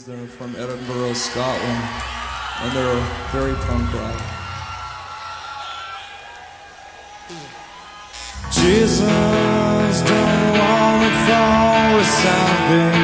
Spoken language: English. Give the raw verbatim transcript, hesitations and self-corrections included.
Boys. They're from Edinburgh, Scotland, and they're very punk rock. Jesus, don't wanna fall with something.